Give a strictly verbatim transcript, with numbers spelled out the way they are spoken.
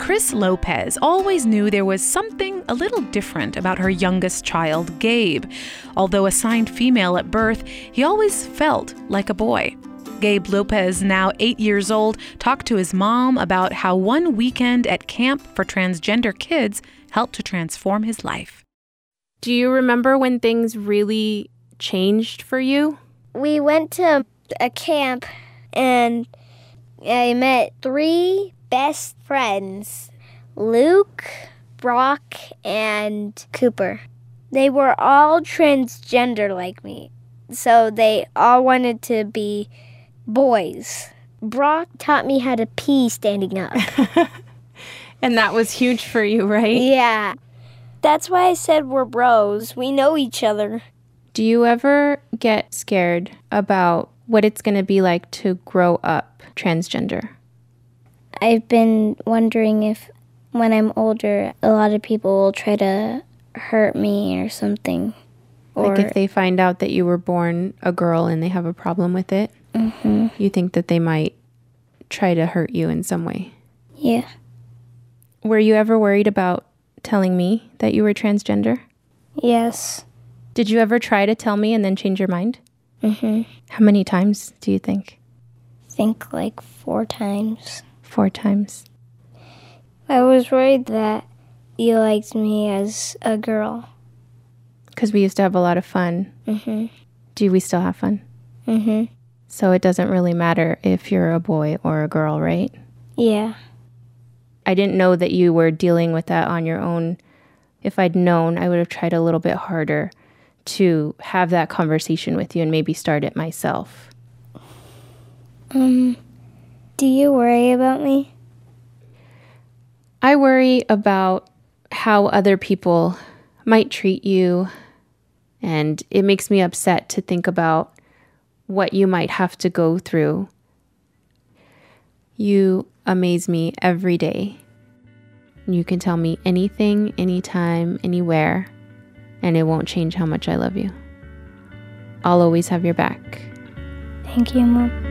Chris Lopez always knew there was something a little different about her youngest child, Gabe. Although assigned female at birth, he always felt like a boy. Gabe Lopez, now eight years old, talked to his mom about how one weekend at camp for transgender kids helped to transform his life. Do you remember when things really changed for you? We went to a camp and I met three best friends, Luke, Brock, and Cooper. They were all transgender like me, so they all wanted to be boys. Brock taught me how to pee standing up. And that was huge for you, right? Yeah. That's why I said we're bros. We know each other. Do you ever get scared about what it's going to be like to grow up transgender? I've been wondering if when I'm older, a lot of people will try to hurt me or something. Or, like if they find out that you were born a girl and they have a problem with it? Mm-hmm. You think that they might try to hurt you in some way? Yeah. Were you ever worried about telling me that you were transgender? Yes. Did you ever try to tell me and then change your mind? Mm-hmm. How many times do you think? I think like four times. Four times. I was worried that you liked me as a girl. Because we used to have a lot of fun. Mm-hmm. Do we still have fun? Mm-hmm. So it doesn't really matter if you're a boy or a girl, right? Yeah. I didn't know that you were dealing with that on your own. If I'd known, I would have tried a little bit harder to have that conversation with you and maybe start it myself. Um, do you worry about me? I worry about how other people might treat you, and it makes me upset to think about what you might have to go through. You amaze me every day. You can tell me anything, anytime, anywhere, and it won't change how much I love you. I'll always have your back. Thank you, Mom.